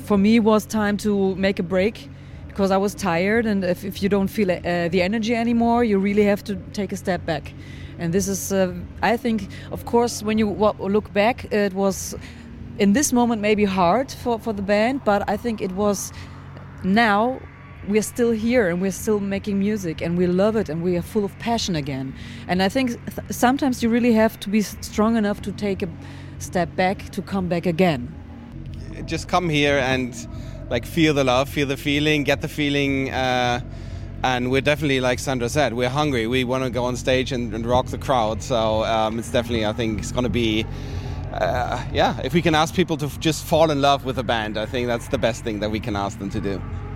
for me it was time to make a break, because I was tired, and if you don't feel the energy anymore, you really have to take a step back. And this is, I think, of course, when you look back, it was in this moment maybe hard for the band, but I think it was now we're still here and we're still making music and we love it and we are full of passion again. And I think sometimes you really have to be strong enough to take a step back to come back again. Just come here and like feel the love, feel the feeling, get the feeling, and we're definitely, like Sandra said, we're hungry. We want to go on stage and rock the crowd. So it's definitely, I think it's going to be, if we can ask people to just fall in love with a band, I think that's the best thing that we can ask them to do.